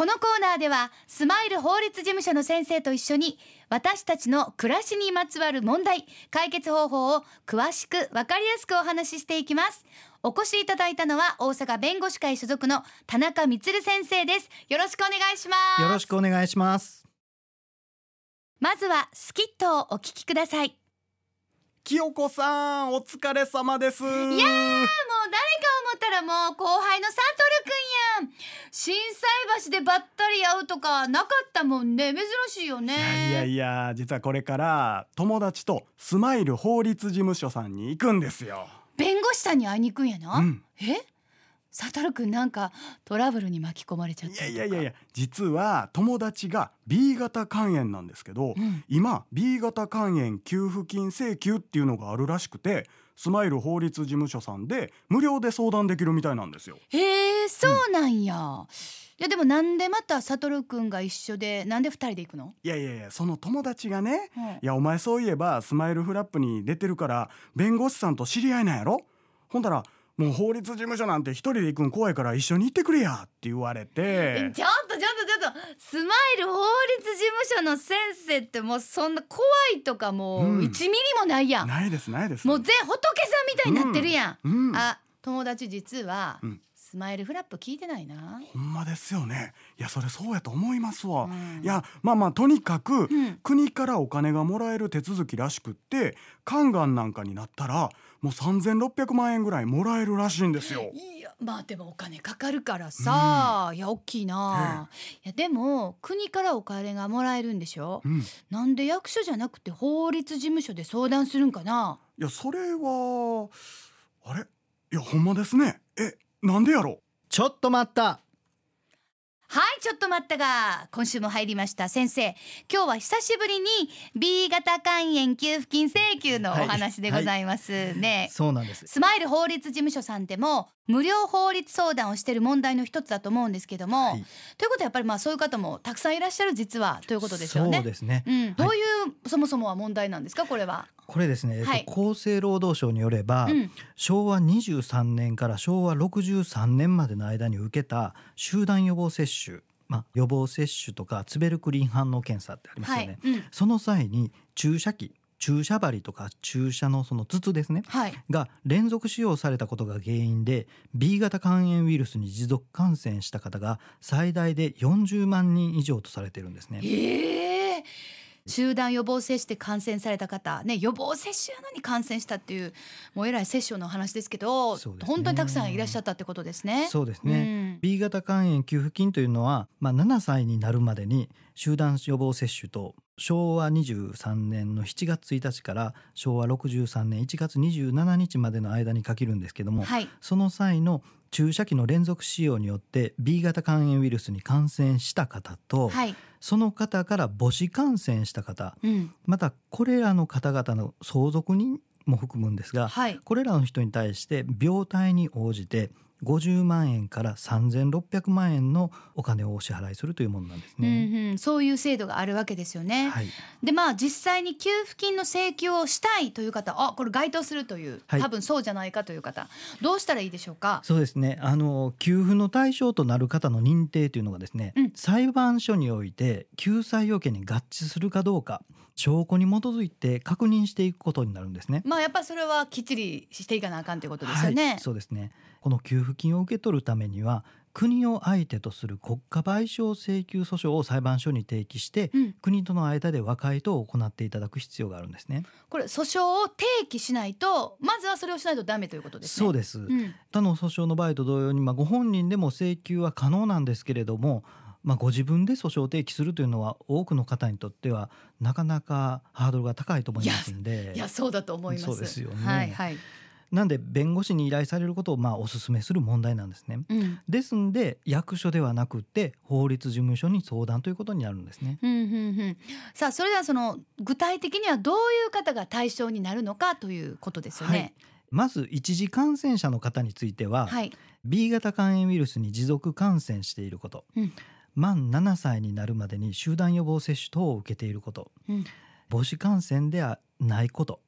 このコーナーではスマイル法律事務所の先生と一緒に私たちの暮らしにまつわる問題、解決方法を詳しく分かりやすくお話ししていきます。お越しいただいたのは大阪弁護士会所属の田中満先生です。よろしくお願いします。 よろしくお願いします。 まずはスキットをお聞きください。 清子さん、お疲れ様です。 いやー、もう誰か思ったらもう後輩のサトルくんやん。心斎橋でばったり会うとかなかったもんね。珍しいよね。 いや実はこれから友達とスマイル法律事務所さんに行くんですよ。 弁護士さんに会いに行くんやな、サトルくんなんかトラブルに巻き込まれちゃったりとか。 いや実は友達が B 型肝炎なんですけど、今 B 型肝炎給付金請求っていうのがあるらしくて、スマイル法律事務所さんで無料で相談できるみたいなんですよ。 へえ、そうなんや。いやでもなんでまたサトルくんが一緒で、なんで2人で行くの？ いやその友達がね、いやお前そういえばスマイルフラップに出てるから弁護士さんと知り合いなんやろ。ほんだらもう法律事務所なんて一人で行くん怖いから一緒に行ってくれやって言われて。 ちょっとスマイル法律事務所の先生ってもうそんな怖いとかもう1ミリもないやん、 ないですもう仏さんみたいになってるやん、友達実は、スマイルフラップ聞いてないな。 ほんまですよね。いやそれそうやと思いますわ、いやとにかく、国からお金がもらえる手続きらしくって、肝がんなんかになったらもう3600万円ぐらいもらえるらしいんですよ。 いやでもお金かかるからさ、いや大きいな、いやでも国からお金がもらえるんでしょ、なんで役所じゃなくて法律事務所で相談するんかな。 いやそれはあれ、いやほんまですね。なんでやろ。 ちょっと待った。 はい、ちょっと待ったが今週も入りました。先生、今日は久しぶりに B 型肝炎給付金請求のお話でございますね、 そうなんです。 スマイル法律事務所さんでも無料法律相談をしている問題の一つだと思うんですけども、ということはやっぱりそういう方もたくさんいらっしゃる実はということですよね。 そうですね、 どういうそもそもは問題なんですか、これは。 これですね、厚生労働省によれば、昭和23年から昭和63年までの間に受けた集団予防接種、予防接種とかツベルクリン反応検査ってありますよね、その際に注射針とか注射のその筒ですね、が連続使用されたことが原因で B 型肝炎ウイルスに持続感染した方が最大で40万人以上とされているんですね。 集団予防接種で感染された方ね、予防接種やのに感染したっていうもうえらい接種の話ですけど、本当にたくさんいらっしゃったってことですね。 そうですね、B 型肝炎給付金というのは、7歳になるまでに集団予防接種と昭和23年の7月1日から昭和63年1月27日までの間にかけるんですけども、その際の注射器の連続使用によって B 型肝炎ウイルスに感染した方と、その方から母子感染した方、またこれらの方々の相続人も含むんですが、これらの人に対して病態に応じて50万円から3600万円のお金をお支払いするというものなんですね、 そういう制度があるわけですよね、で実際に給付金の請求をしたいという方、これ該当するという、多分そうじゃないかという方、どうしたらいいでしょうか。 そうですね、給付の対象となる方の認定というのがですね、裁判所において救済要件に合致するかどうか証拠に基づいて確認していくことになるんですね。 やっぱそれはきっちりしていかなあかんということですよね。 そうですね。この給付金を受け取るためには国を相手とする国家賠償請求訴訟を裁判所に提起して、国との間で和解等を行っていただく必要があるんですね。 これ訴訟を提起しないと、まずはそれをしないとダメということですね。 そうです、他の訴訟の場合と同様に、ご本人でも請求は可能なんですけれども、ご自分で訴訟を提起するというのは多くの方にとってはなかなかハードルが高いと思いますんで。 いやそうだと思います。 そうですよね、なんで弁護士に依頼されることをお勧めする問題なんですね、ですんで役所ではなくて法律事務所に相談ということになるんですね。 さあそれではその具体的にはどういう方が対象になるのかということですよね。 まず一次感染者の方については、B 型肝炎ウイルスに持続感染していること、満7歳になるまでに集団予防接種等を受けていること、母子感染ではないこと、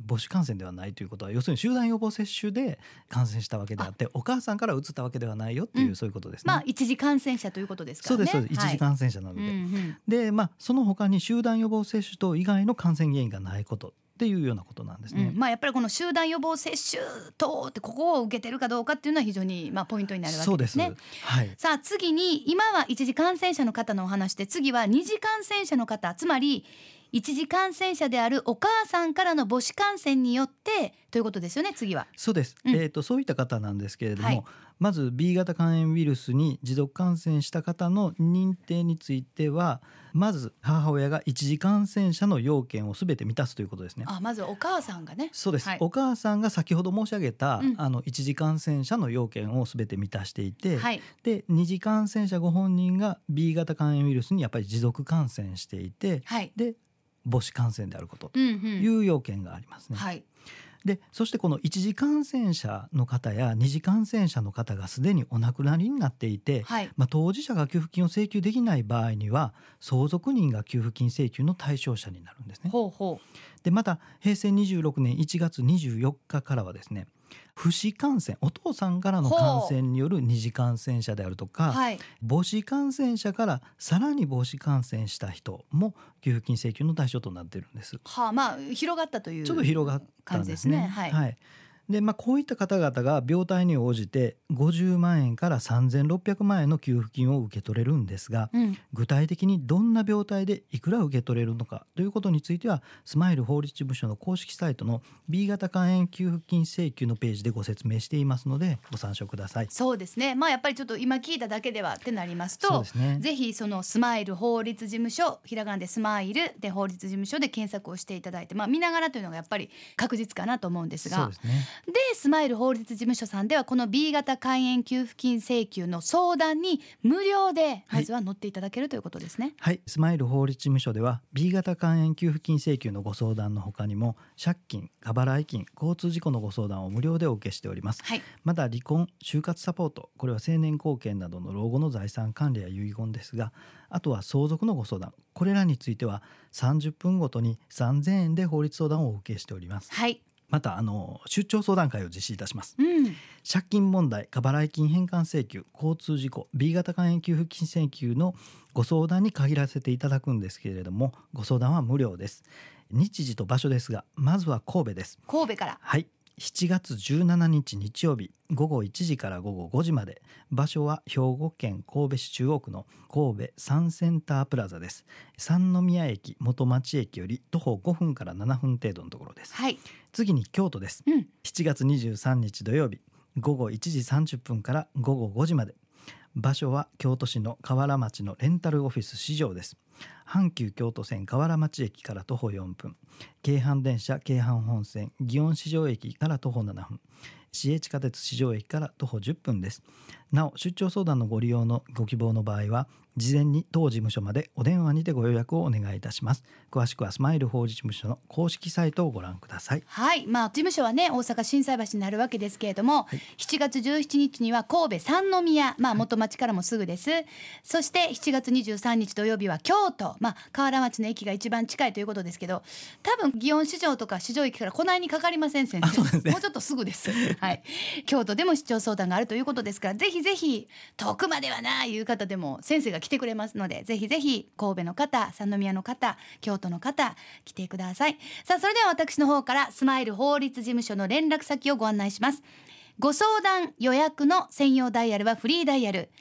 母子感染ではないということは、要するに集団予防接種で感染したわけであって、お母さんから移ったわけではないよっていう、そういうことですね。 一次感染者ということですからね。 そうです、一次感染者なので、で、その他に集団予防接種と以外の感染原因がないことっていうようなことなんですね。 やっぱりこの集団予防接種等ってここを受けてるかどうかっていうのは非常にポイントになるわけですね。 そうです、はい。 さあ次に、今は一次感染者の方のお話で、次は二次感染者の方、つまり一次感染者であるお母さんからの母子感染によってということですよね。次はそうです、そういった方なんですけれども、 はい、 まず B 型肝炎ウイルスに持続感染した方の認定については、まず母親が一次感染者の要件をすべて満たすということですね。 まずお母さんがね。 そうです、 はい、 お母さんが先ほど申し上げた、一次感染者の要件をすべて満たしていて、 はい、 で二次感染者ご本人が B 型肝炎ウイルスにやっぱり持続感染していて、 はい、 で母子感染であることという要件がありますね。 はい、 でそしてこの一次感染者の方や二次感染者の方がすでにお亡くなりになっていて、 はい、 当事者が給付金を請求できない場合には相続人が給付金請求の対象者になるんですね。でまた平成26年1月24日からはですね、父子感染、お父さんからの感染による二次感染者であるとか、 はい、 母子感染者からさらに母子感染した人も給付金請求の対象となっているんです。 広がったというちょっと広がったんですね。でこういった方々が病態に応じて50万円から3600万円の給付金を受け取れるんですが、具体的にどんな病態でいくら受け取れるのかということについては、スマイル法律事務所の公式サイトの B 型肝炎給付金請求のページでご説明していますのでご参照ください。 そうですね。やっぱりちょっと今聞いただけではってなりますと、ぜひそのスマイル法律事務所、ひらがなでスマイルで法律事務所で検索をしていただいて、見ながらというのがやっぱり確実かなと思うんですが、 そうですね。 でスマイル法律事務所さんではこの B 型肝炎給付金請求の相談に無料でまずは乗っていただけるということですね。 はい、スマイル法律事務所では B 型肝炎給付金請求のご相談の他にも借金、過払い金、交通事故のご相談を無料でお受けしております。また離婚、就活サポート、これは成年後見などの老後の財産管理や遺言ですが、あとは相続のご相談、これらについては30分ごとに3000円で法律相談をお受けしております。また出張相談会を実施いたします。借金問題、過払い金返還請求、交通事故、 B 型肝炎給付金請求のご相談に限らせていただくんですけれども、ご相談は無料です。日時と場所ですが、まずは神戸です。 神戸から、 はい、7月17日日曜日午後1時から午後5時まで。場所は兵庫県神戸市中央区の神戸サンセンタープラザです。三宮駅元町駅より徒歩5分から7分程度のところです。次に京都です。7月23日土曜日午後1時30分から午後5時まで。場所は京都市の河原町のレンタルオフィス市場です。阪急京都線河原町駅から徒歩4分、京阪電車京阪本線祇園市場駅から徒歩7分、市営地下鉄市場駅から徒歩10分です。なお出張相談のご利用のご希望の場合は事前に当事務所までお電話にてご予約をお願いいたします。詳しくはスマイル法律事務所の公式サイトをご覧ください。 事務所はね大阪心斎橋になるわけですけれども、7月17日には神戸三宮、元町からもすぐです。そして7月23日土曜日は京都、河原町の駅が一番近いということですけど、多分祇園市場とか市場駅から来ないにかかりません先生。 そうですね、 もうちょっとすぐです京都でも出張相談があるということですから、ぜひぜひ遠くまではないう方でも先生が来てくれますので、ぜひぜひ神戸の方、三宮の方、京都の方来てください。さあそれでは私の方からスマイル法律事務所の連絡先をご案内します。ご相談予約の専用ダイヤルはフリーダイヤル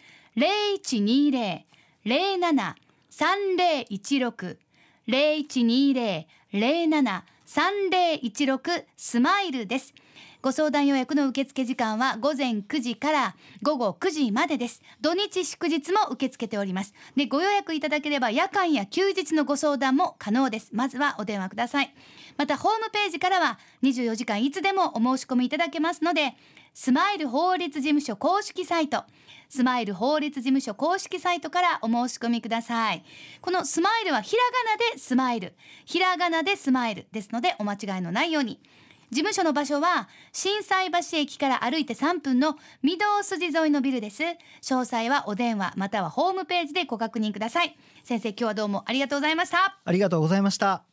0120-07-3016 0120-07-3016 スマイルです。ご相談予約の受付時間は午前9時から午後9時までです。土日祝日も受け付けております。でご予約いただければ夜間や休日のご相談も可能です。まずはお電話ください。またホームページからは24時間いつでもお申し込みいただけますので、スマイル法律事務所公式サイト、スマイル法律事務所公式サイトからお申し込みください。このスマイルはひらがなでスマイル、ひらがなでスマイルですのでお間違いのないように。事務所の場所は心斎橋駅から歩いて3分の御堂筋沿いのビルです。詳細はお電話またはホームページでご確認ください。先生、今日はどうもありがとうございました。 ありがとうございました。